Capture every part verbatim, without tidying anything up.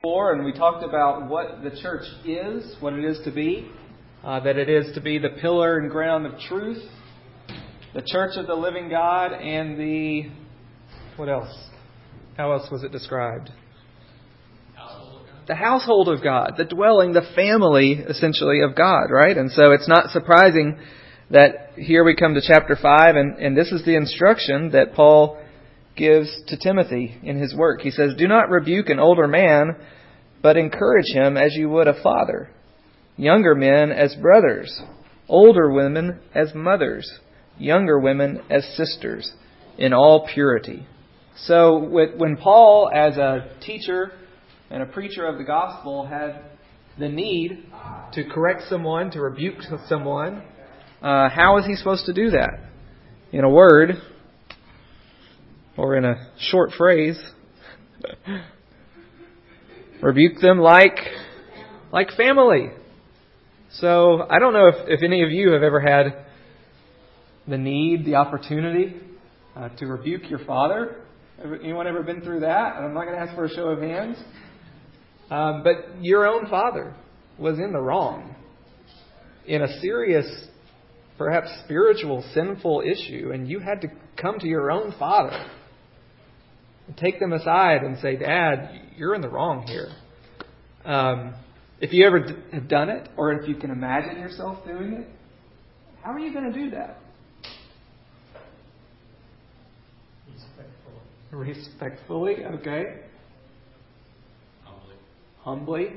before, and we talked about what the church is, what it is to be, uh, that it is to be the pillar and ground of truth, the church of the living God, and the, what else? How else was it described? Household of God. The household of God, the dwelling, the family, essentially, of God, right? And so it's not surprising that here we come to chapter five, and, and this is the instruction that Paul gives to Timothy in his work. He says, "Do not rebuke an older man, but encourage him as you would a father. Younger men as brothers, older women as mothers, younger women as sisters, in all purity." So when Paul, as a teacher and a preacher of the gospel, had the need to correct someone, to rebuke someone, uh, how is he supposed to do that? In a word, or in a short phrase, rebuke them like like family. So I don't know if, if any of you have ever had the need, the opportunity uh, to rebuke your father. Anyone ever been through that? I'm not going to ask for a show of hands. Um, but your own father was in the wrong in a serious, perhaps spiritual, sinful issue, and you had to come to your own father and take them aside and say, "Dad, you're in the wrong here." Um, if you ever d- have done it, or if you can imagine yourself doing it, how are you going to do that? Respectfully. Respectfully, okay. Humbly. Humbly.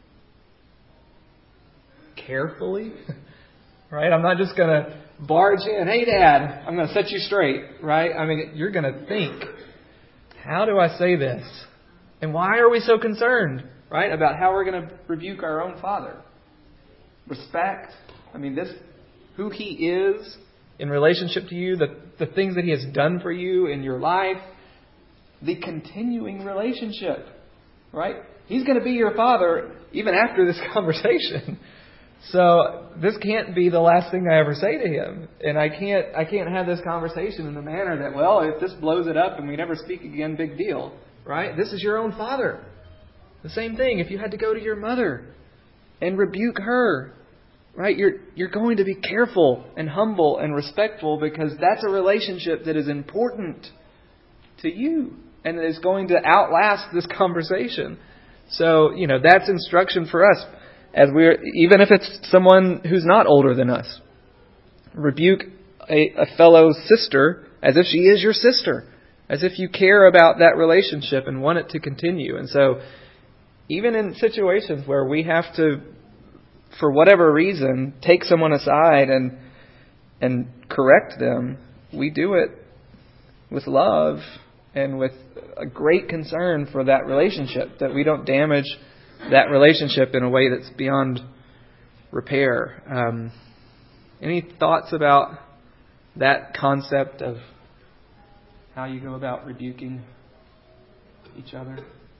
Carefully. Right? I'm not just going to barge in, "Hey, Dad, I'm going to set you straight." Right? I mean, you're going to think, how do I say this? And why are we so concerned, right, about how we're going to rebuke our own father? Respect. I mean, this, who he is in relationship to you, the, the things that he has done for you in your life, the continuing relationship, right? He's going to be your father even after this conversation. So this can't be the last thing I ever say to him. And I can't I can't have this conversation in the manner that, well, if this blows it up and we never speak again, big deal. Right? This is your own father. The same thing. If you had to go to your mother and rebuke her, right, you're you're going to be careful and humble and respectful, because that's a relationship that is important to you and is going to outlast this conversation. So, you know, that's instruction for us. As we're, even if it's someone who's not older than us, rebuke a, a fellow sister as if she is your sister, as if you care about that relationship and want it to continue. And so, even in situations where we have to, for whatever reason, take someone aside and and correct them, we do it with love and with a great concern for that relationship, that we don't damage that relationship in a way that's beyond repair. Um, any thoughts about that concept of how you go about rebuking each other?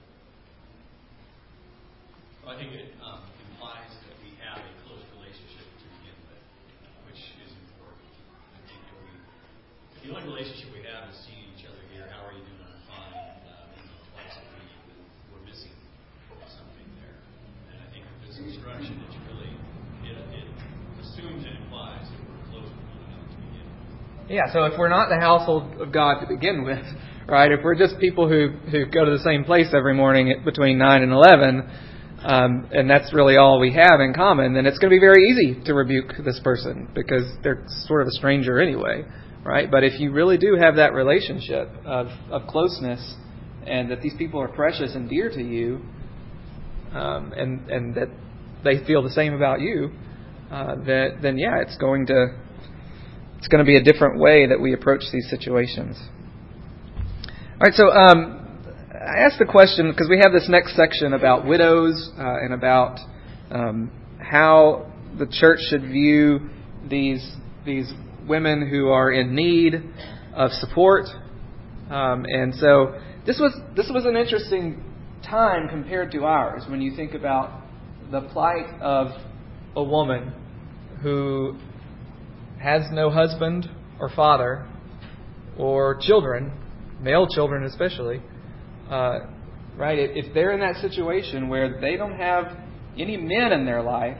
Well, I think it um, implies that we have a close relationship to begin with, which is important. I think that we, if the only relationship we have is seeing each other here, how are you doing? I'm fine. Uh, you know, twice a week, we're missing something there. And I think this instruction, it's really, it, it assumes and implies that we're close with one another to begin with. Yeah, so if we're not the household of God to begin with, right, if we're just people who, who go to the same place every morning at between nine and eleven, um, and that's really all we have in common, then it's going to be very easy to rebuke this person because they're sort of a stranger anyway, right? But if you really do have that relationship of, of closeness, and that these people are precious and dear to you, um, and, and that they feel the same about you, uh, that then, yeah, it's going to... It's going to be a different way that we approach these situations. All right, so um, I asked the question because we have this next section about widows uh, and about um, how the church should view these these women who are in need of support. Um, and so this was this was an interesting time compared to ours when you think about the plight of a woman who has no husband or father or children, male children especially, uh, right? If they're in that situation where they don't have any men in their life,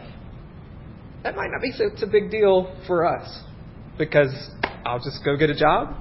that might not be such a big deal for us, because I'll just go get a job,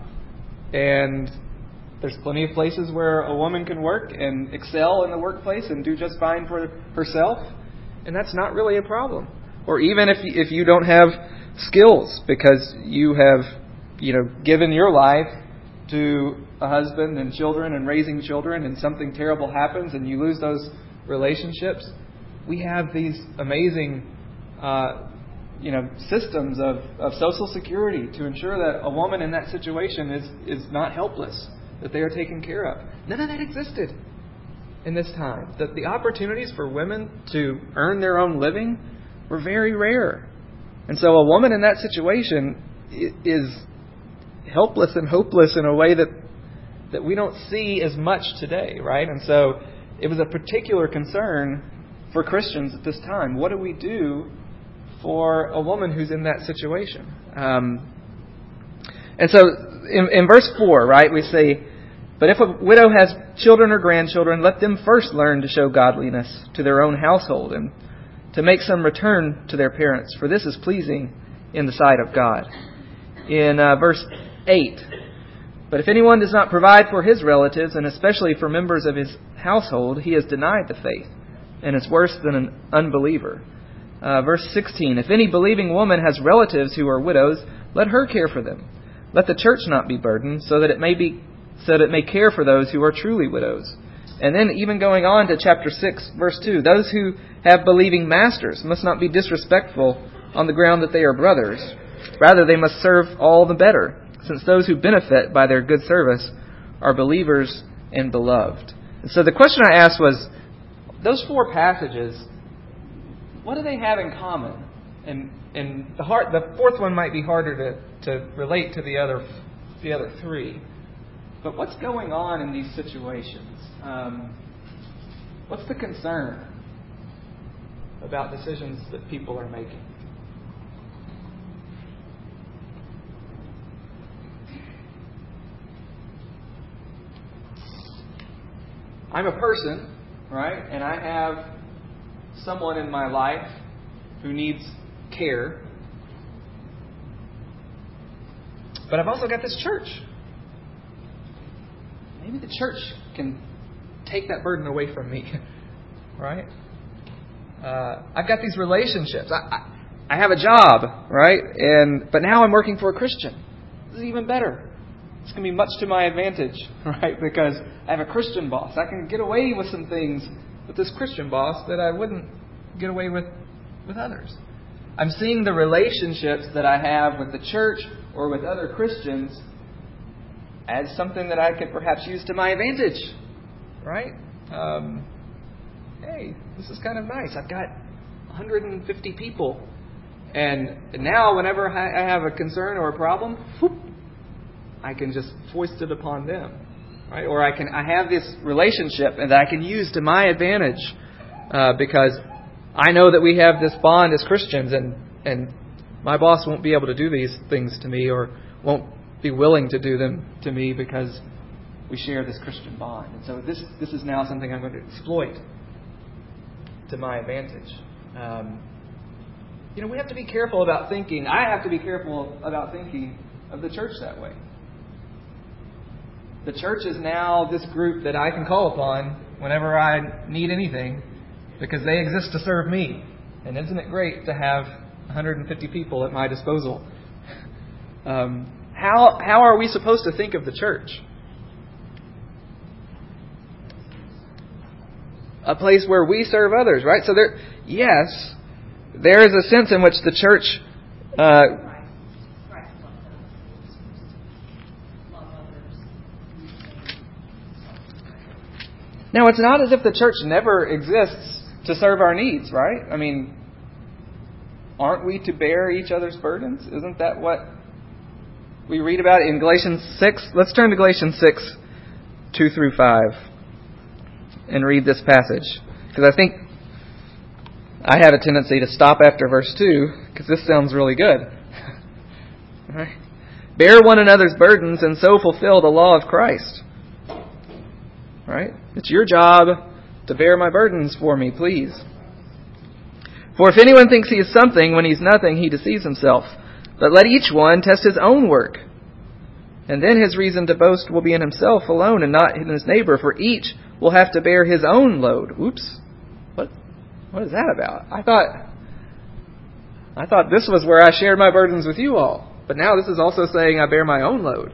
and there's plenty of places where a woman can work and excel in the workplace and do just fine for herself, and that's not really a problem. Or even if if you don't have skills because you have, you know, given your life to a husband and children and raising children, and something terrible happens and you lose those relationships, we have these amazing uh, you know, systems of, of social security to ensure that a woman in that situation is, is not helpless, that they are taken care of. None of that existed in this time. The, the opportunities for women to earn their own living were very rare. And so a woman in that situation is helpless and hopeless in a way that, that we don't see as much today, right? And so it was a particular concern for Christians at this time. What do we do for a woman who's in that situation? Um, and so in, in verse four, right, we say, "But if a widow has children or grandchildren, let them first learn to show godliness to their own household and to make some return to their parents, for this is pleasing in the sight of God." In uh, verse eight, "But if anyone does not provide for his relatives, and especially for members of his household, he has denied the faith and is worse than an unbeliever." Uh, verse sixteen, "If any believing woman has relatives who are widows, let her care for them. Let the church not be burdened, so that it may be so that it may care for those who are truly widows." And then even going on to chapter six, verse two, "Those who have believing masters must not be disrespectful on the ground that they are brothers. Rather, they must serve all the better, since those who benefit by their good service are believers and beloved." And so the question I asked was, those four passages, what do they have in common? And and the hard, the fourth one might be harder to, to relate to the other the other three. But what's going on in these situations? Um, what's the concern about decisions that people are making? I'm a person, right? And I have someone in my life who needs care. But I've also got this church. Maybe the church can take that burden away from me, right? Uh, I've got these relationships. I, I, I have a job, right? And but now I'm working for a Christian. This is even better. It's going to be much to my advantage, right? Because I have a Christian boss. I can get away with some things with this Christian boss that I wouldn't get away with with others. I'm seeing the relationships that I have with the church or with other Christians as something that I could perhaps use to my advantage, right? Um, hey, this is kind of nice. I've got one hundred fifty people. And now whenever I have a concern or a problem, whoop, I can just foist it upon them, right? Or I can I have this relationship and that I can use to my advantage uh, because I know that we have this bond as Christians, and, and my boss won't be able to do these things to me, or won't be willing to do them to me because we share this Christian bond. And so this this is now something I'm going to exploit to my advantage. Um, you know, we have to be careful about thinking. I have to be careful about thinking of the church that way. The church is now this group that I can call upon whenever I need anything, because they exist to serve me. And isn't it great to have one hundred fifty people at my disposal? Um, how how are we supposed to think of the church? A place where we serve others, right? So there, yes, there is a sense in which the church uh, now, it's not as if the church never exists to serve our needs, right? I mean, aren't we to bear each other's burdens? Isn't that what we read about in Galatians six? Let's turn to Galatians six, two through five, and read this passage. Because I think I have a tendency to stop after verse two, because this sounds really good. Right? "Bear one another's burdens, and so fulfill the law of Christ. Right? It's your job to bear my burdens for me, please. For if anyone thinks he is something when he's nothing, he deceives himself. But let each one test his own work. And then his reason to boast will be in himself alone and not in his neighbor, for each will have to bear his own load. Oops. What what is that about? I thought I thought this was where I shared my burdens with you all. But now this is also saying I bear my own load.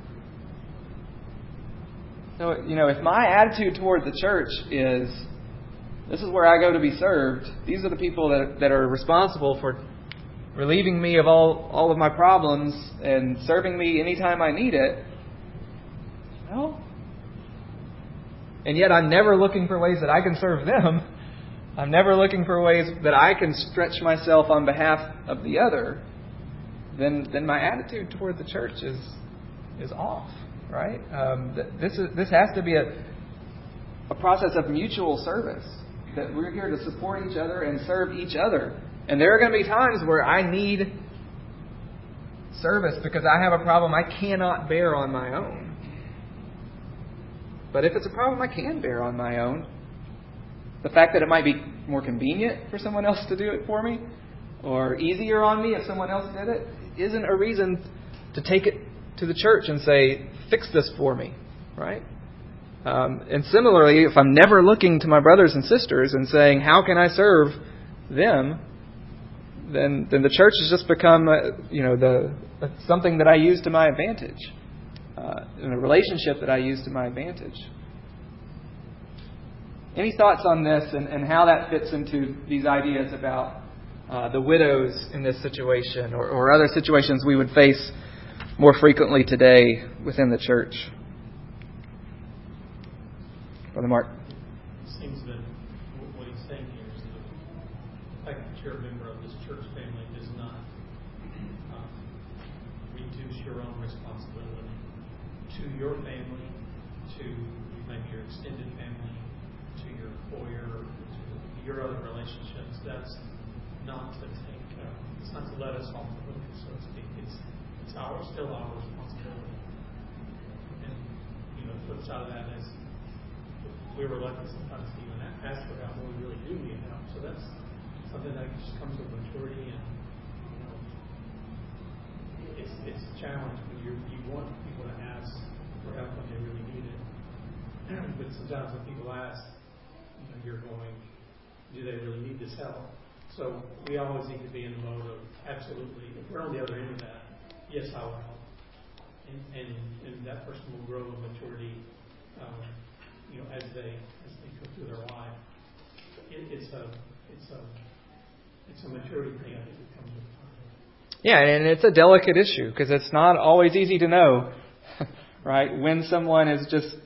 So, you know, if my attitude toward the church is, this is where I go to be served, these are the people that that are responsible for relieving me of all, all of my problems and serving me anytime I need it. Well, and yet I'm never looking for ways that I can serve them. I'm never looking for ways that I can stretch myself on behalf of the other. Then, then my attitude toward the church is is off, right? Um, this is this has to be a a process of mutual service. That we're here to support each other and serve each other. And there are going to be times where I need service because I have a problem I cannot bear on my own. But if it's a problem I can bear on my own, the fact that it might be more convenient for someone else to do it for me, or easier on me if someone else did it, isn't a reason to take it to the church and say, fix this for me, right? Um, and similarly, if I'm never looking to my brothers and sisters and saying, how can I serve them, then then the church has just become, uh, you know, the uh, something that I use to my advantage, uh, in a relationship that I use to my advantage. Any thoughts on this and, and how that fits into these ideas about uh, the widows in this situation or, or other situations we would face more frequently today within the church? Brother Mark. It seems that what he's saying here is that the fact that you're a member of this church family does not um, reduce your own responsibility to your family, to maybe your extended family, to your employer, to your other relationships. That's not to take, uh, it's not to let us off the hook, so to speak. It's, it's our, still our responsibility. And, you know, the flip side of that is, we're reluctant sometimes to even ask for help when we really do need help. So that's something that just comes with maturity, and you know, it's it's a challenge when you you want people to ask for help when they really need it. But sometimes when people ask, you know, you're going, do they really need this help? So we always need to be in the mode of absolutely. If we're on the other end of that, yes, I will help, and and, and that person will grow in maturity. Um, You know, as they as they go through their life, it, it's a it's a it's a maturity thing. I think that comes with time. Yeah, and it's a delicate issue because it's not always easy to know, right? When someone is just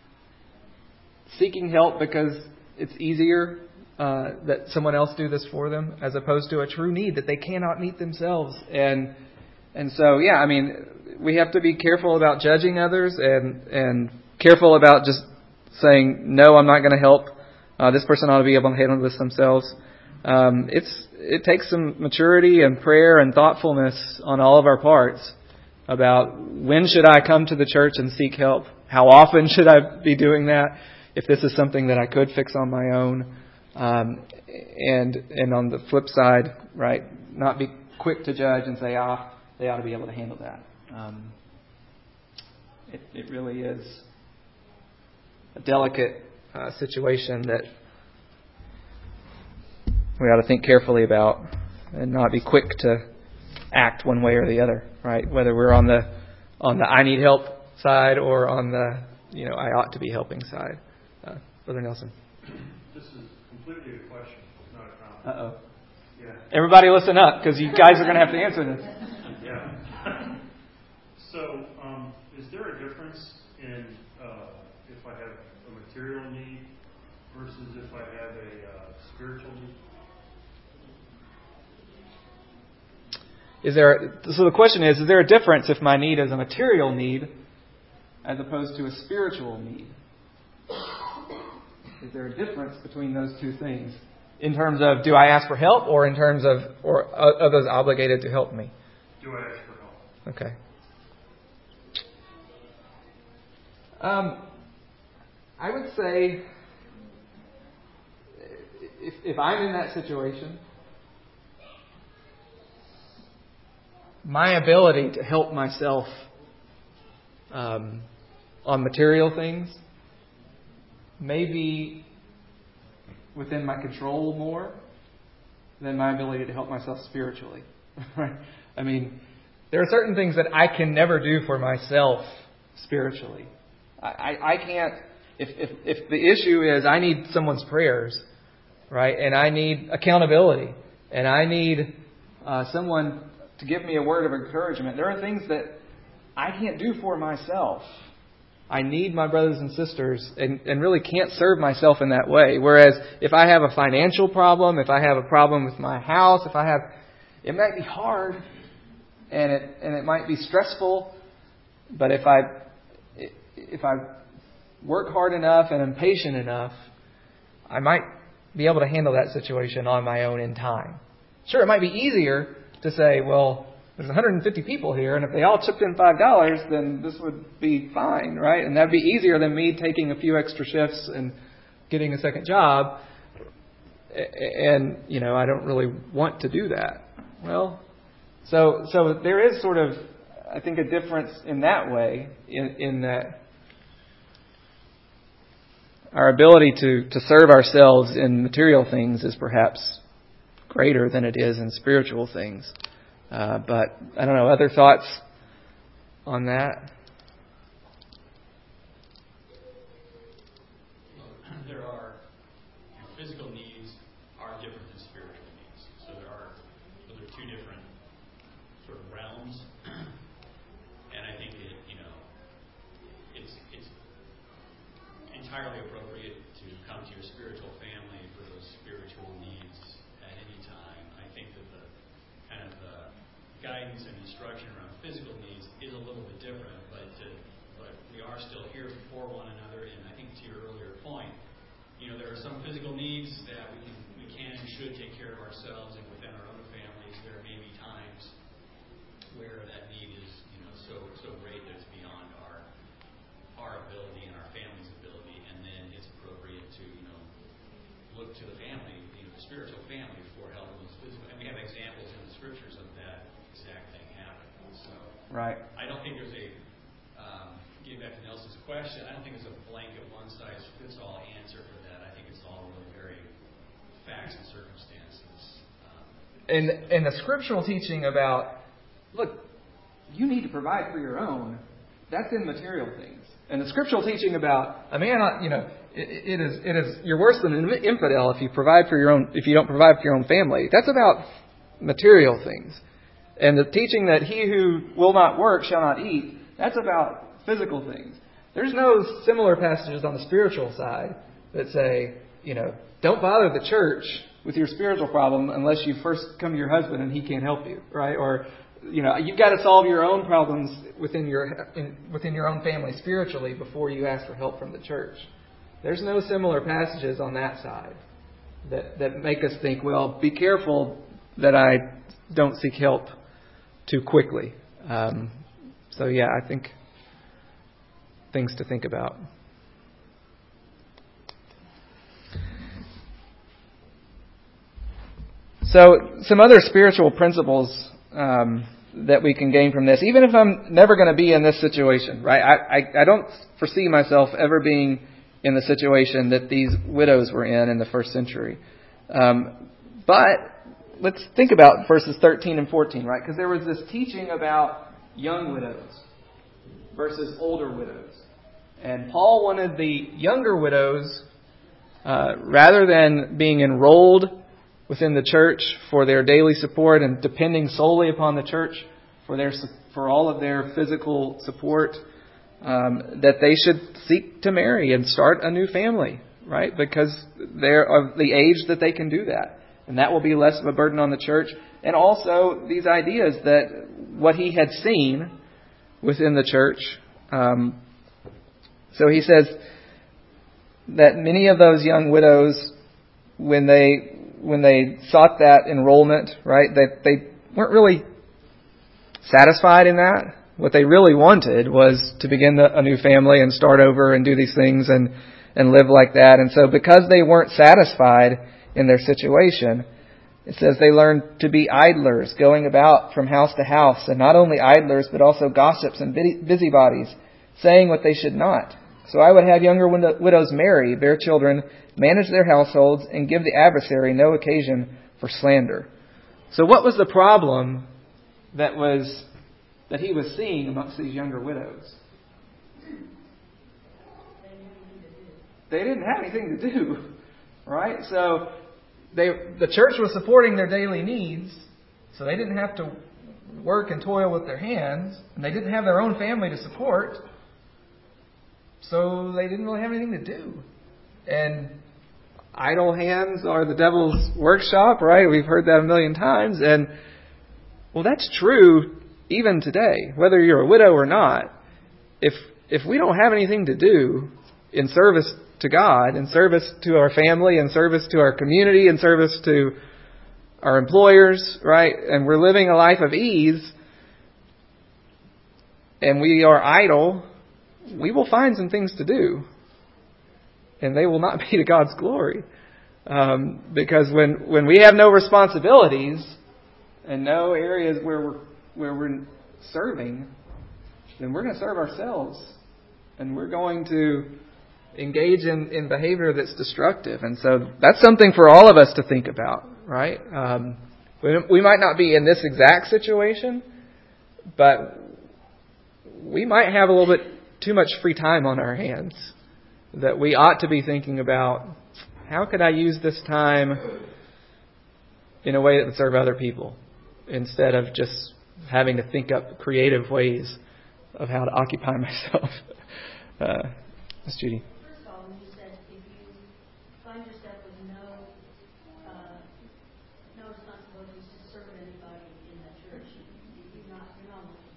seeking help because it's easier uh, that someone else do this for them, as opposed to a true need that they cannot meet themselves. And and so, yeah, I mean, we have to be careful about judging others and and careful about just saying, no, I'm not going to help. Uh, this person ought to be able to handle this themselves. Um, it's it takes some maturity and prayer and thoughtfulness on all of our parts about when should I come to the church and seek help? How often should I be doing that? If this is something that I could fix on my own. Um, and and on the flip side, right, not be quick to judge and say, ah, they ought to be able to handle that. Um, it, it really is a delicate uh, situation that we ought to think carefully about and not be quick to act one way or the other, right? Whether we're on the on the I need help side or on the, you know, I ought to be helping side. Uh, Brother Nelson. This is completely a question, not a comment. Uh-oh. Yeah. Everybody listen up, because you guys are going to have to answer this. Yeah. So, um, is there a difference in uh, if I have a material need versus if I have a uh, spiritual need? Is there? So the question is, is there a difference if my need is a material need as opposed to a spiritual need? Is there a difference between those two things in terms of do I ask for help or in terms of or are those obligated to help me? Do I ask for help? Okay. Um, I would say if, if I'm in that situation, my ability to help myself um, on material things may be within my control more than my ability to help myself spiritually. Right? I mean, there are certain things that I can never do for myself spiritually. I, I, I can't, if, if, if the issue is I need someone's prayers, right, and I need accountability, and I need uh, someone to give me a word of encouragement, there are things that I can't do for myself. I need my brothers and sisters and, and really can't serve myself in that way. Whereas if I have a financial problem, if I have a problem with my house, if I have, it might be hard and it and it might be stressful. But if I if I work hard enough and am patient enough, I might be able to handle that situation on my own in time. Sure, it might be easier to say, well, there's one hundred fifty people here, and if they all chipped in five dollars, then this would be fine, right? And that'd be easier than me taking a few extra shifts and getting a second job. And, you know, I don't really want to do that. Well, so so there is sort of, I think, a difference in that way, in, in that our ability to, to serve ourselves in material things is perhaps greater than it is in spiritual things. Uh, but, I don't know, other thoughts on that? Well, there are, you know, physical needs are different than spiritual needs. So there are, so there are two different sort of realms. And I think it, you know, it's, it's entirely appropriate to come to your spiritual family for those spiritual needs at any time. I think that the kind of the guidance and instruction around physical needs is a little bit different, but to, but we are still here for one another. And I think to your earlier point, you know, there are some physical needs that we can, we can and should take care of ourselves and within our own families. There may be times where that need is, you know, so so great that it's beyond our our ability and our family's ability, and then it's appropriate to, you know, look to the family, you know, the spiritual family for help in those physical. And we have examples in the scriptures of that exact thing happening. So Right. I don't think there's a, um, getting back to Nelson's question, I don't think there's a blanket one-size-fits-all answer for that. I think it's all really very facts and circumstances. Um, and, and the scriptural teaching about, look, you need to provide for your own, that's in material things. And the scriptural teaching about a man, you know, it, it is it is you're worse than an infidel if you provide for your own if you don't provide for your own family. That's about material things. And the teaching that he who will not work shall not eat, that's about physical things. There's no similar passages on the spiritual side that say, you know, don't bother the church with your spiritual problem unless you first come to your husband and he can't help you, right? Or, you know, you've got to solve your own problems within your in, within your own family spiritually before you ask for help from the church. There's no similar passages on that side that, that make us think, well, be careful that I don't seek help too quickly. Um, so, yeah, I think things to think about. So, some other spiritual principles um, that we can gain from this, even if I'm never going to be in this situation, right? I, I, I don't foresee myself ever being in the situation that these widows were in in the first century. Um, but let's think about verses thirteen and fourteen, right? Because there was this teaching about young widows versus older widows. And Paul wanted the younger widows, uh, rather than being enrolled within the church for their daily support and depending solely upon the church for their for all of their physical support, um, that they should seek to marry and start a new family, right? Because they're of the age that they can do that. And that will be less of a burden on the church. And also these ideas that what he had seen within the church. Um, so he says that many of those young widows, when they when they sought that enrollment, right, that they weren't really satisfied in that. What they really wanted was to begin a new family and start over and do these things. And and live like that. And so because they weren't satisfied in their situation, it says they learned to be idlers, going about from house to house, and not only idlers, but also gossips and busybodies, saying what they should not. So I would have younger widows marry, bear children, manage their households, and give the adversary no occasion for slander. So what was the problem that was that he was seeing amongst these younger widows? They didn't have anything to do, right? So they, the church was supporting their daily needs, so they didn't have to work and toil with their hands, and they didn't have their own family to support, so they didn't really have anything to do. And idle hands are the devil's workshop, right? We've heard that a million times. And, well, that's true even today, whether you're a widow or not. If if we don't have anything to do in service to God, in service to our family, in service to our community, in service to our employers, right? And we're living a life of ease, and we are idle, we will find some things to do. And they will not be to God's glory. Um, because when, when we have no responsibilities and no areas where we're, where we're serving, then we're going to serve ourselves. And we're going to engage in, in behavior that's destructive. And so that's something for all of us to think about, right? Um, we, we might not be in this exact situation, but we might have a little bit too much free time on our hands that we ought to be thinking about, how could I use this time in a way that would serve other people, instead of just having to think up creative ways of how to occupy myself. uh, Miss Judy. First of all, when you said if you find yourself with no uh, no responsibilities to serve anybody in the church, you're not you're not looking.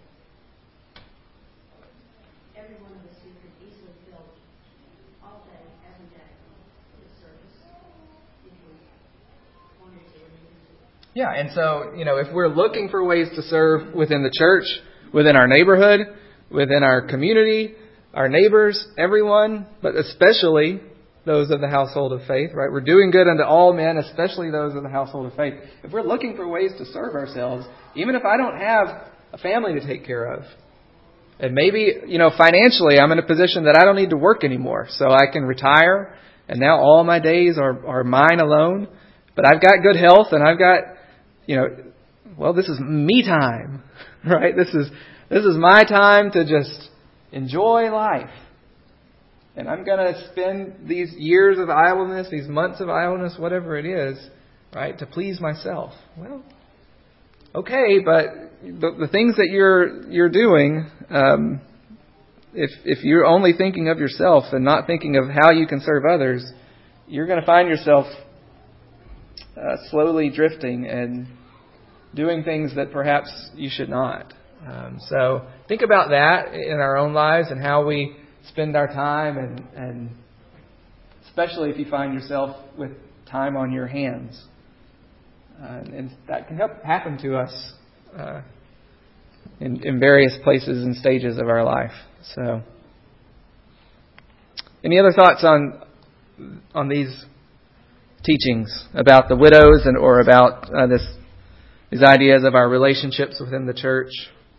Every one of us here could easily fill all day, every day, with service if we wanted to. Yeah, and so, you know, if we're looking for ways to serve within the church, within our neighborhood, within our community, our neighbors, everyone, but especially those of the household of faith, right? We're doing good unto all men, especially those of the household of faith. If we're looking for ways to serve ourselves, even if I don't have a family to take care of, and maybe, you know, financially I'm in a position that I don't need to work anymore, so I can retire, and now all my days are, are mine alone, but I've got good health, and I've got, you know, well, this is me time, right? This is this is my time to just enjoy life. And I'm going to spend these years of idleness, these months of idleness, whatever it is, right, to please myself. Well, okay, but the, the things that you're you're doing, um, if if you're only thinking of yourself and not thinking of how you can serve others, you're going to find yourself uh, slowly drifting and doing things that perhaps you should not. Um, so think about that in our own lives and how we spend our time, and, and especially if you find yourself with time on your hands. Uh, and that can help happen to us uh, in, in various places and stages of our life. So, any other thoughts on on these teachings about the widows and or about uh, this these ideas of our relationships within the church?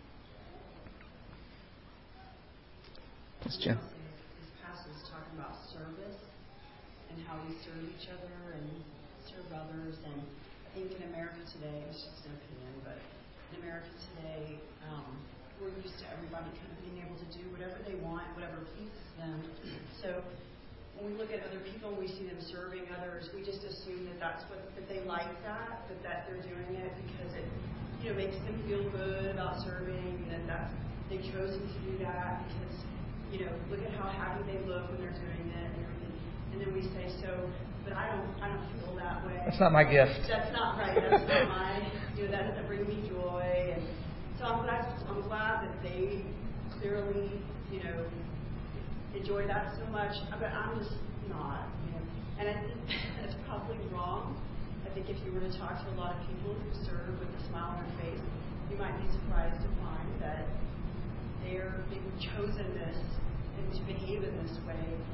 Yes, Jen. This passage is talking about service and how we serve each other and serve others. And I think in America today, it's just an opinion, but in America today, um, we're used to everybody kind of being able to do whatever they want, whatever pleases them. So when we look at other people and we see them serving others, we just assume that that's what that they like that, but that they're doing it because it, you know, makes them feel good about serving, and that that's, they've chosen to do that because, you know, look at how happy they look when they're doing it and everything. And then we say, so, but I don't, I don't feel that way. That's not my gift. That's not right. That's not my, you know, that doesn't bring me joy. And so I'm glad, I'm glad that they clearly, you know, enjoy that so much. But I'm just not, you know. And I think that's probably wrong. I think if you were to talk to a lot of people who serve with a smile on their face, you might be surprised to find that they're they've chosen this and to behave in this way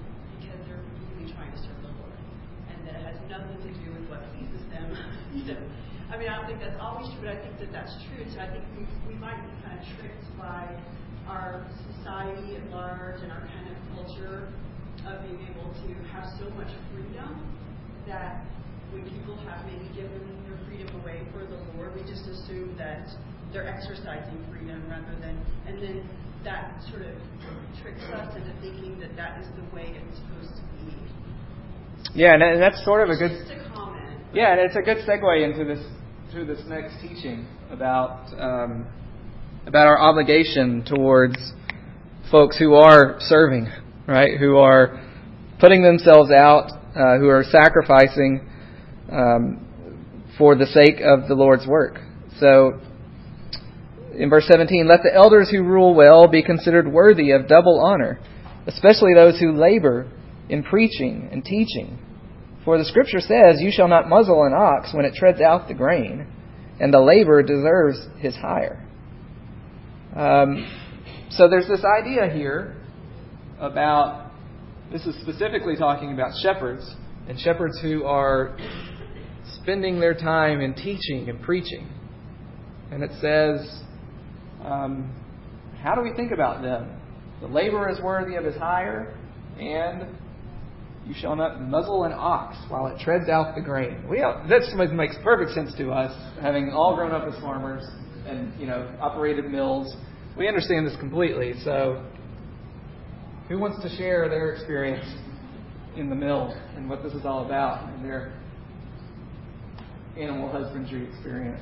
because they're really trying to serve the Lord, and that it has nothing to do with what pleases them. You know, I mean, I don't think that's always true, but I think that that's true. So I think we we might be kind of tricked by our society at large and our kind of culture of being able to have so much freedom that when people have maybe given their freedom away for the Lord, we just assume that they're exercising freedom rather than, and then that sort of tricks us into thinking that that is the way it's supposed to be. Yeah, and that's sort of a It's good. Just a comment. Yeah, and it's a good segue into this to this next teaching about um, about our obligation towards folks who are serving, right? Who are putting themselves out, uh, who are sacrificing um, for the sake of the Lord's work. So, in verse seventeen, let the elders who rule well be considered worthy of double honor, especially those who labor in preaching and teaching. For the Scripture says, you shall not muzzle an ox when it treads out the grain, and the laborer deserves his hire. Um, so there's this idea here about, this is specifically talking about shepherds, and shepherds who are spending their time in teaching and preaching. And it says, um, how do we think about them? The laborer is worthy of his hire, and you shall not muzzle an ox while it treads out the grain. We this makes perfect sense to us, having all grown up as farmers and, you know, operated mills. We understand this completely. So, who wants to share their experience in the mill and what this is all about and their animal husbandry experience?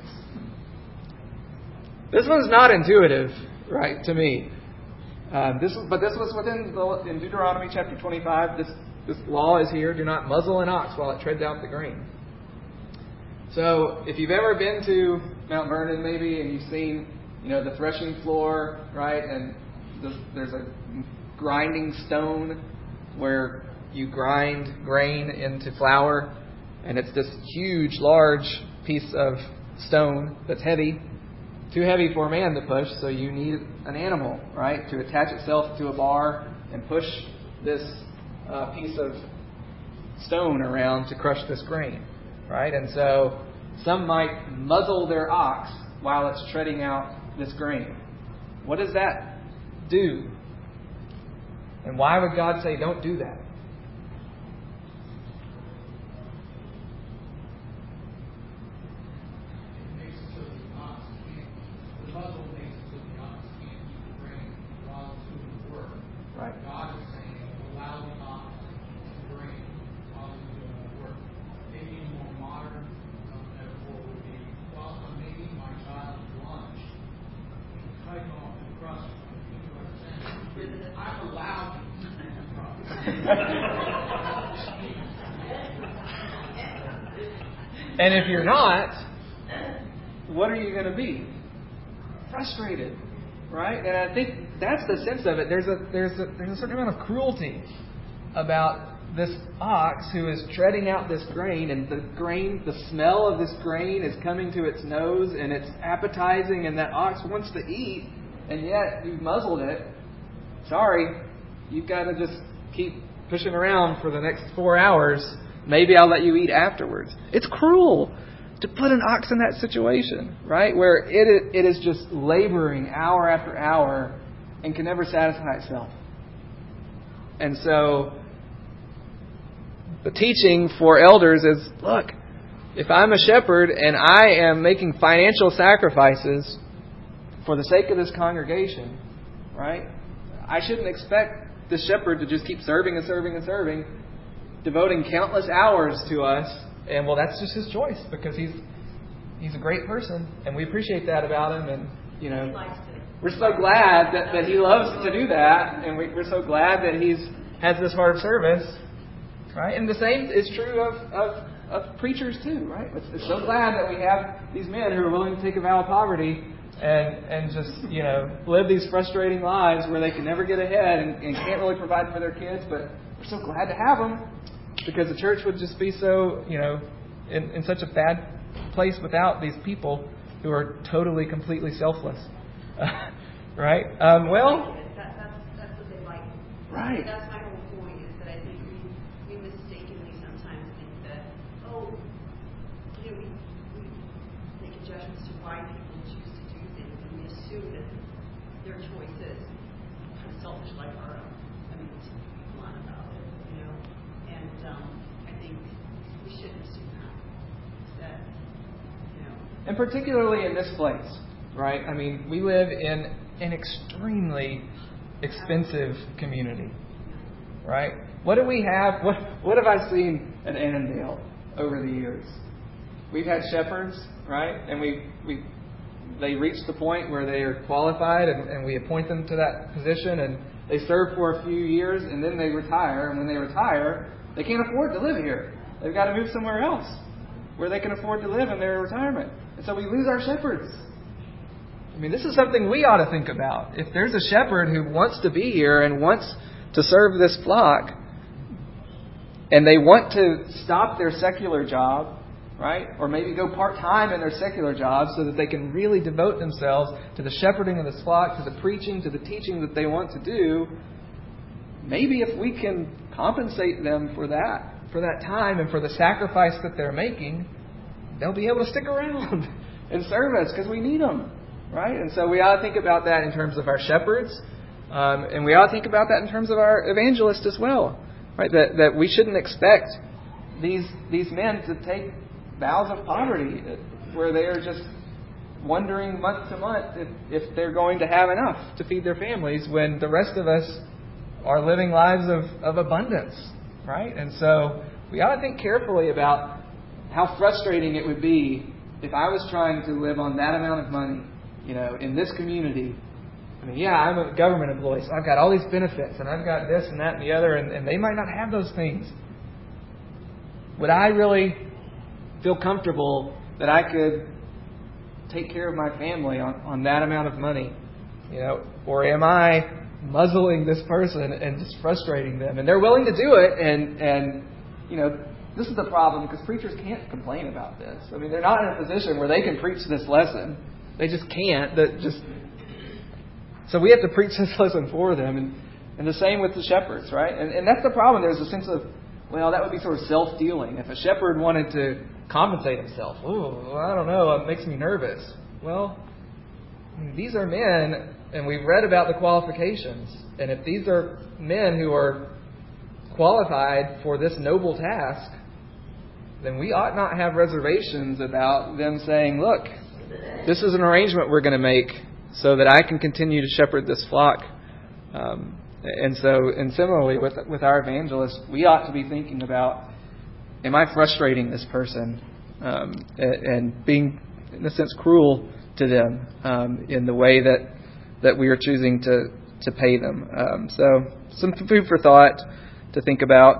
This one's not intuitive, right, to me. Um, this, but this was within the, in Deuteronomy chapter twenty-five. This this law is here: do not muzzle an ox while it treads out the grain. So, if you've ever been to Mount Vernon, maybe, and you've seen, you know, the threshing floor, right, and the, there's a grinding stone where you grind grain into flour, and it's this huge, large piece of stone that's heavy. Too heavy for a man to push, so you need an animal, right, to attach itself to a bar and push this uh, piece of stone around to crush this grain, right? And so some might muzzle their ox while it's treading out this grain. What does that do? And why would God say, don't do that? Muzzle makes it so the ox can't eat the grain while it's doing the work. Right. God is saying, allow the ox to grain while it's doing the work. Maybe a more modern uh, metaphor would be, while I'm making my child's lunch, cutting off the crust from the peanut sandwich, I'm allowed to eat the crust. And if you're not, what are you going to be? Frustrated, right? And I think that's the sense of it. There's a there's a there's a certain amount of cruelty about this ox who is treading out this grain, and the grain, the smell of this grain is coming to its nose, and it's appetizing, and that ox wants to eat, and yet you've muzzled it. Sorry, you've got to just keep pushing around for the next four hours. Maybe I'll let you eat afterwards. It's cruel to put an ox in that situation, right? Where it it is just laboring hour after hour and can never satisfy itself. And so the teaching for elders is, look, if I'm a shepherd and I am making financial sacrifices for the sake of this congregation, right? I shouldn't expect the shepherd to just keep serving and serving and serving, devoting countless hours to us. And, well, that's just his choice because he's he's a great person, and we appreciate that about him. And, you know, we're so glad that, that he loves to do that, and we, we're so glad that he's has this heart of service, right? And the same is true of, of, of preachers too, right? It's, it's so glad that we have these men who are willing to take a vow of poverty and, and just, you know, live these frustrating lives where they can never get ahead and, and can't really provide for their kids, but we're so glad to have them. Because the church would just be so, you know, in, in such a bad place without these people who are totally, completely selfless. Uh, right? Um, well... That, that's, that's what they like. Right. That's my whole point, is that I think we their choices kind of selfish like our own. I mean, to be blunt about it, you know. And um, I think we shouldn't assume that. That, you know. And particularly in this place, right? I mean, we live in an extremely expensive community, right? What do we have? What What have I seen at Annandale over the years? We've had shepherds, right? And we we they reach the point where they are qualified, and, and we appoint them to that position, and they serve for a few years, and then they retire. And when they retire, they can't afford to live here. They've got to move somewhere else where they can afford to live in their retirement. And so we lose our shepherds. I mean, this is something we ought to think about. If there's a shepherd who wants to be here and wants to serve this flock, and they want to stop their secular job, right? Or maybe go part-time in their secular job so that they can really devote themselves to the shepherding of this flock, to the preaching, to the teaching that they want to do. Maybe if we can compensate them for that, for that time and for the sacrifice that they're making, they'll be able to stick around and serve us because we need them, right? And so we ought to think about that in terms of our shepherds, um, and we ought to think about that in terms of our evangelists as well, right? That that we shouldn't expect these these men to take vows of poverty where they are just wondering month to month if, if they're going to have enough to feed their families when the rest of us are living lives of, of abundance, right? And so we ought to think carefully about how frustrating it would be if I was trying to live on that amount of money, you know, in this community. I mean, yeah, I'm a government employee, so I've got all these benefits, and I've got this and that and the other, and, and they might not have those things. Would I really feel comfortable that I could take care of my family on, on that amount of money? You know, or am I muzzling this person and just frustrating them? And they're willing to do it, and, and you know, this is the problem because preachers can't complain about this. I mean, they're not in a position where they can preach this lesson. They just can't. That just So we have to preach this lesson for them. And, and the same with the shepherds, right? And, and that's the problem. There's a sense of, well, that would be sort of self-dealing. If a shepherd wanted to compensate himself, oh, I don't know, it makes me nervous. Well, these are men, and we've read about the qualifications. And if these are men who are qualified for this noble task, then we ought not have reservations about them saying, look, this is an arrangement we're going to make so that I can continue to shepherd this flock. Um, and so, and similarly with with our evangelists, we ought to be thinking about, am I frustrating this person um, and, and being, in a sense, cruel to them um, in the way that that we are choosing to, to pay them. Um, so some food for thought to think about.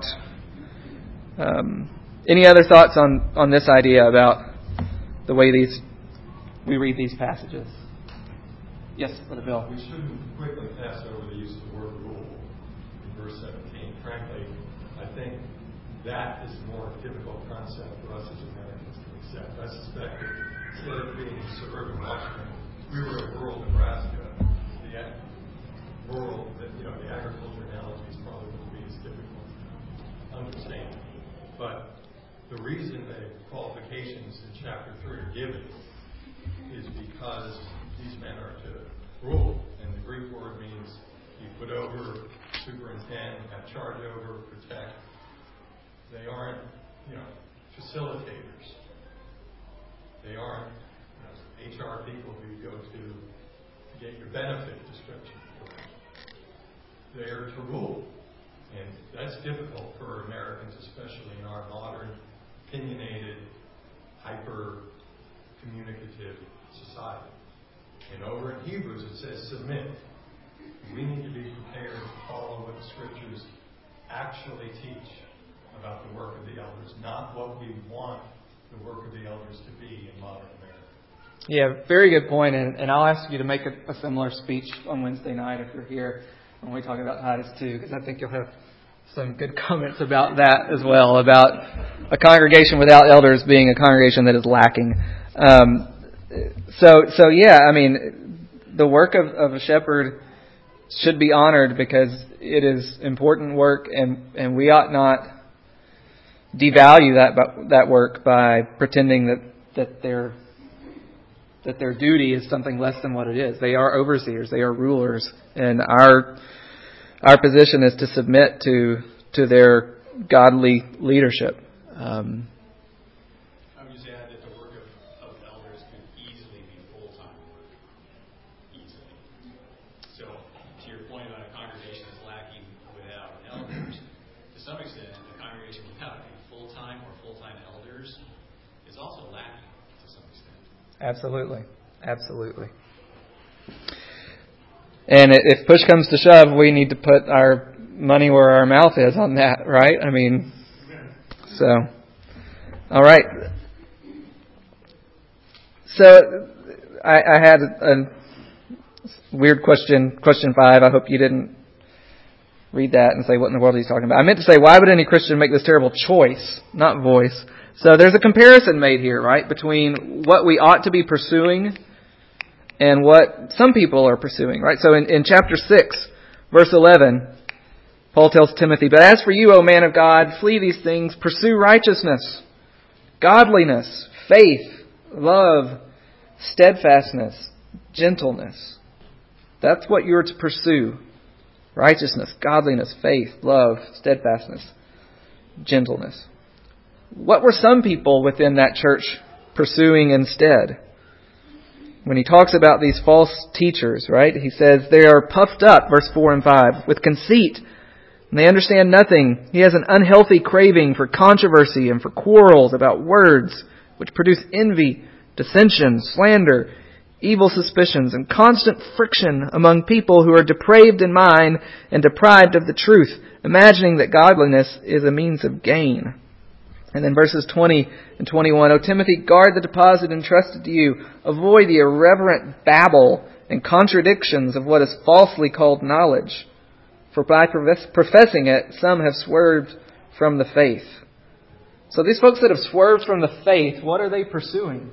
Um, any other thoughts on, on this idea about the way these we read these passages? Yes, Brother Bill. We shouldn't quickly pass over the use of the word rule in verse seventeen. Frankly, I think that is a more difficult concept for us as Americans to accept. I suspect that instead of being suburban Washington, we were in rural Nebraska. The rural, you know, the agriculture analogies probably wouldn't be as difficult to understand. But the reason the qualifications in chapter three are given is because these men are to rule. And the Greek word means you put over, superintend, have charge over, protect. They aren't, you know, facilitators. They aren't, you know, H R people who you go to to get your benefit description. They are to rule. And that's difficult for Americans, especially in our modern, opinionated, hyper-communicative society. And over in Hebrews it says submit. We need to be prepared to follow what the Scriptures actually teach about the work of the elders, not what we want the work of the elders to be in modern America. Yeah, very good point. And, and I'll ask you to make a, a similar speech on Wednesday night if you're here when we talk about Titus two, because I think you'll have some good comments about that as well, about a congregation without elders being a congregation that is lacking. Um, so, so yeah, I mean, the work of, of a shepherd should be honored because it is important work, and, and we ought not devalue that that work by pretending that, that they're that their duty is something less than what it is. They are overseers. They are rulers. And our our position is to submit to to their godly leadership. Um, I would just add that the work of, of elders can easily be full-time work. Easily. So, to your point about a congregation that's lacking without elders, to some extent, a congregation without a full-time or full-time elders is also lacking to some extent. Absolutely. Absolutely. And if push comes to shove, we need to put our money where our mouth is on that, right? I mean, so, all right. So, I, I had a, a weird question, question five. I hope you didn't read that and say, what in the world are you talking about? I meant to say, why would any Christian make this terrible choice, not voice? So there's a comparison made here, right, between what we ought to be pursuing and what some people are pursuing, right? So in, in chapter six, verse eleven, Paul tells Timothy, "But as for you, O man of God, flee these things, pursue righteousness, godliness, faith, love, steadfastness, gentleness." That's what you're to pursue. Righteousness, godliness, faith, love, steadfastness, gentleness. What were some people within that church pursuing instead? When he talks about these false teachers, right? He says they are puffed up, verse four and five, with conceit, and they understand nothing. He has an unhealthy craving for controversy and for quarrels about words, which produce envy, dissension, slander, evil suspicions, and constant friction among people who are depraved in mind and deprived of the truth, imagining that godliness is a means of gain. And then verses twenty and twenty-one, "O Timothy, guard the deposit entrusted to you. Avoid the irreverent babble and contradictions of what is falsely called knowledge. For by professing it, some have swerved from the faith." So these folks that have swerved from the faith, what are they pursuing?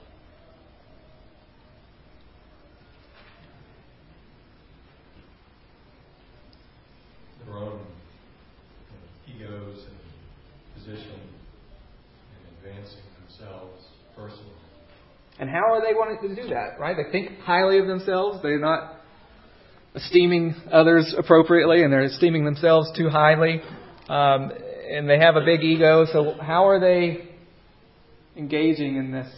Their own egos and position and advancing themselves personally. And how are they wanting to do that, right? They think highly of themselves. They're not esteeming others appropriately, and they're esteeming themselves too highly. Um, and they have a big ego. So how are they engaging in this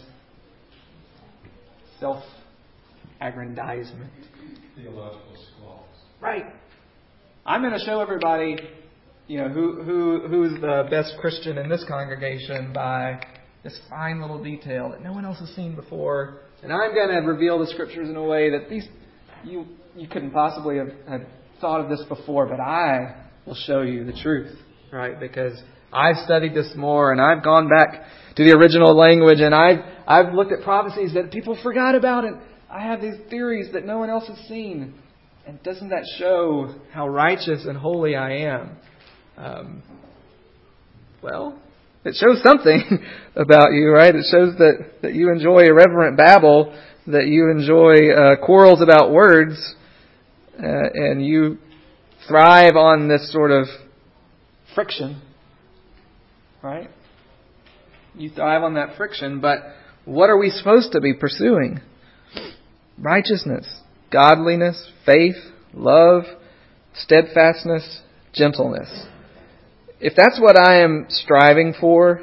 self-aggrandizement? Theological squalls. Right. I'm going to show everybody, you know, who who who's the best Christian in this congregation by this fine little detail that no one else has seen before, and I'm going to reveal the Scriptures in a way that these you you couldn't possibly have, have thought of this before, but I will show you the truth, right? Because I've studied this more, and I've gone back to the original language, and I've I've looked at prophecies that people forgot about, and I have these theories that no one else has seen. And doesn't that show how righteous and holy I am? Um, well, it shows something about you, right? It shows that, that you enjoy irreverent babble, that you enjoy uh, quarrels about words, uh, and you thrive on this sort of friction, right? You thrive on that friction, but what are we supposed to be pursuing? Righteousness, godliness, faith, love, steadfastness, gentleness. If that's what I am striving for,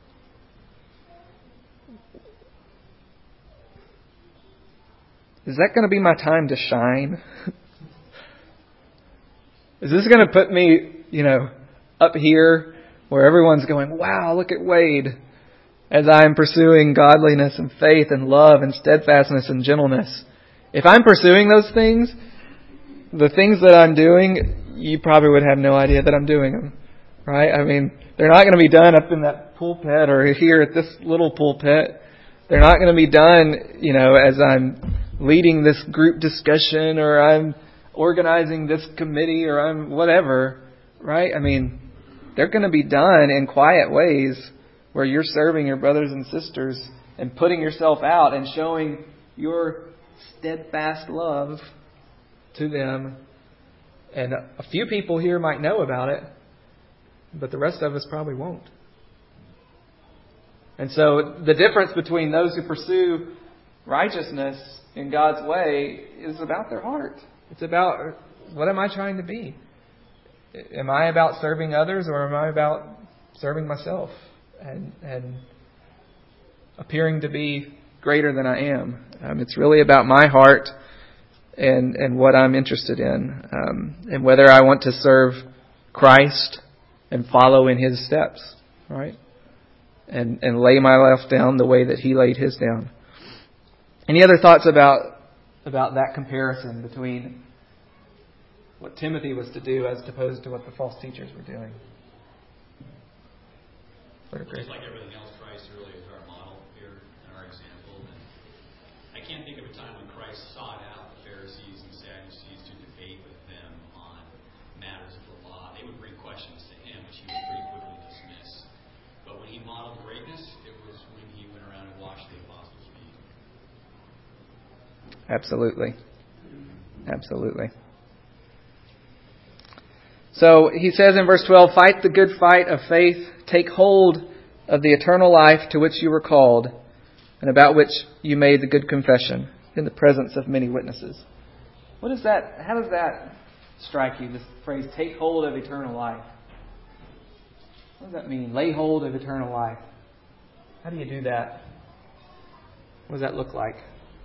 is that going to be my time to shine? Is this going to put me, you know, up here where everyone's going, wow, look at Wade, as I'm pursuing godliness and faith and love and steadfastness and gentleness? If I'm pursuing those things, the things that I'm doing, you probably would have no idea that I'm doing them, right? I mean, they're not going to be done up in that pulpit or here at this little pulpit. They're not going to be done, you know, as I'm leading this group discussion or I'm organizing this committee or I'm whatever, right? I mean, they're going to be done in quiet ways where you're serving your brothers and sisters and putting yourself out and showing your steadfast love to them. And a few people here might know about it, but the rest of us probably won't. And so the difference between those who pursue righteousness in God's way is about their heart. It's about, what am I trying to be? Am I about serving others, or am I about serving myself and, and appearing to be greater than I am? Um, it's really about my heart and and what I'm interested in, um, and whether I want to serve Christ and follow in His steps, right? And and lay my life down the way that He laid His down. Any other thoughts about about that comparison between what Timothy was to do as opposed to what the false teachers were doing? Just like everything else, Christ really is our model here and our example. And I can't think of a time when Christ sought out the Pharisees and Sadducees to debate with them on matters of the law. They would bring questions to Him, which He would pretty quickly dismiss. But when He modeled greatness, it was when He went around and washed the apostles' feet. Absolutely. Absolutely. So he says in verse twelve, fight the good fight of faith, take hold of the eternal life to which you were called, and about which you made the good confession in the presence of many witnesses. What is that? How does that strike you, this phrase, take hold of eternal life? What does that mean? Lay hold of eternal life. How do you do that? What does that look like?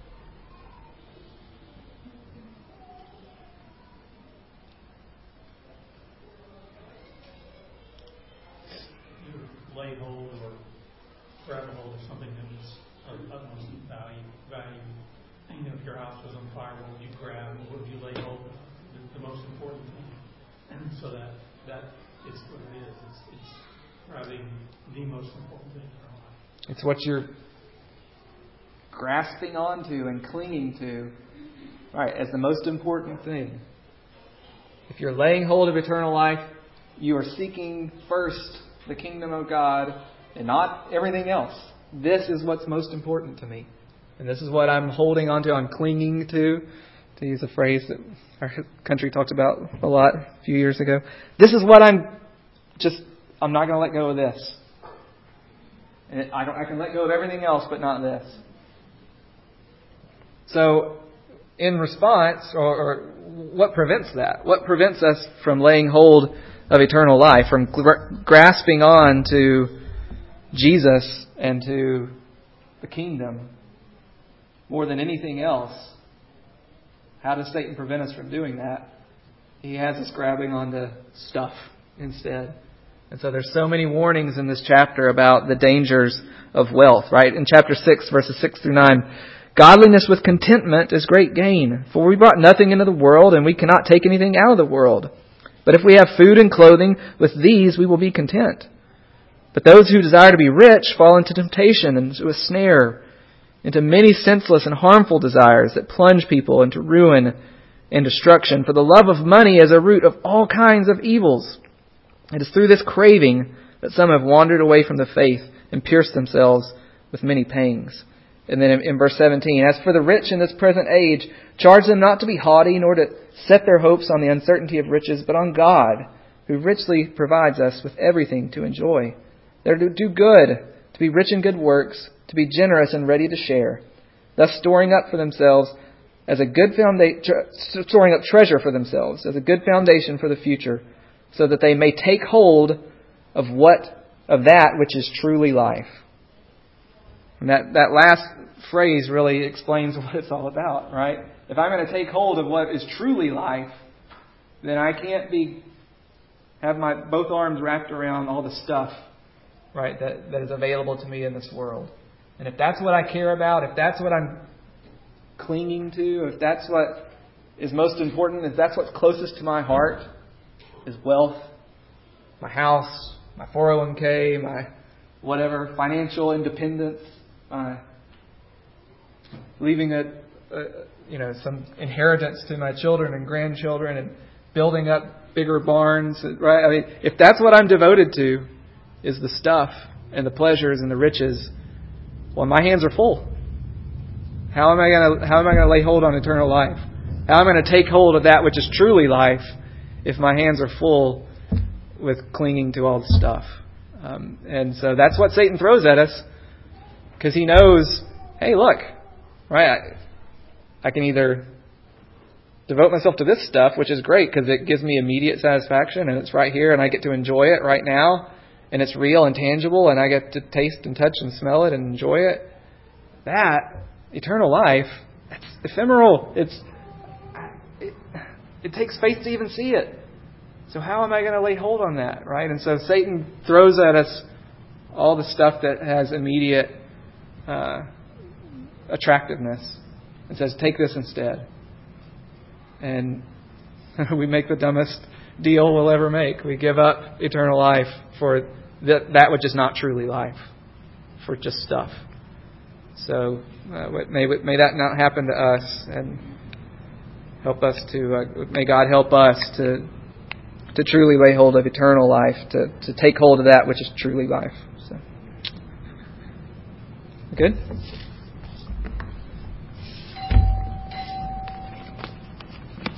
Lay hold or grab a hold of something that was of utmost value. Value. You know, if your house was on fire, what would you grab? What would you lay hold of? The, the most important thing. And so that that is what it is. It's, it's grabbing the most important thing in our life. It's what you're grasping onto and clinging to, right, as the most important thing. If you're laying hold of eternal life, you are seeking first the kingdom of God and not everything else. This is what's most important to me. And this is what I'm holding onto, I'm clinging to, to use a phrase that our country talked about a lot a few years ago. This is what I'm just, I'm not going to let go of this. And I, don't, I can let go of everything else, but not this. So, in response, or, or what prevents that? What prevents us from laying hold of eternal life, from gr- grasping on to Jesus and to the kingdom more than anything else? How does Satan prevent us from doing that? He has us grabbing onto stuff instead. And so there's so many warnings in this chapter about the dangers of wealth, right? In chapter six, verses six through nine, godliness with contentment is great gain, for we brought nothing into the world, and we cannot take anything out of the world. But if we have food and clothing, with these we will be content. But those who desire to be rich fall into temptation and into a snare, into many senseless and harmful desires that plunge people into ruin and destruction. For the love of money is a root of all kinds of evils. It is through this craving that some have wandered away from the faith and pierced themselves with many pangs. And then in, in verse seventeen, as for the rich in this present age, charge them not to be haughty, nor to set their hopes on the uncertainty of riches, but on God, who richly provides us with everything to enjoy. They're to do good, to be rich in good works, to be generous and ready to share, thus storing up for themselves as a good foundation, storing up treasure for themselves as a good foundation for the future, so that they may take hold of what of that which is truly life. And that, that last phrase really explains what it's all about, right? If I'm going to take hold of what is truly life, then I can't be have my both arms wrapped around all the stuff, right, that, that is available to me in this world. And if that's what I care about, if that's what I'm clinging to, if that's what is most important, if that's what's closest to my heart, is wealth, my house, my four oh one k, my whatever, financial independence, my leaving a, a you know some inheritance to my children and grandchildren and building up bigger barns, right? I mean, if that's what I'm devoted to, is the stuff and the pleasures and the riches, well, my hands are full. How am I going to how am I going to lay hold on eternal life? How am I going to take hold of that which is truly life if my hands are full with clinging to all the stuff? Um, and so that's what Satan throws at us, because he knows, hey, look, right? I, I can either devote myself to this stuff, which is great because it gives me immediate satisfaction and it's right here and I get to enjoy it right now and it's real and tangible and I get to taste and touch and smell it and enjoy it. That, eternal life, that's ephemeral. It's it, it takes faith to even see it. So how am I going to lay hold on that, right? And so Satan throws at us all the stuff that has immediate uh, attractiveness and says, take this instead. And we make the dumbest deal we'll ever make. We give up eternal life for that, that which is not truly life, for just stuff. So uh, may may that not happen to us, and help us to. Uh, may God help us to to truly lay hold of eternal life, to to take hold of that which is truly life. So, good.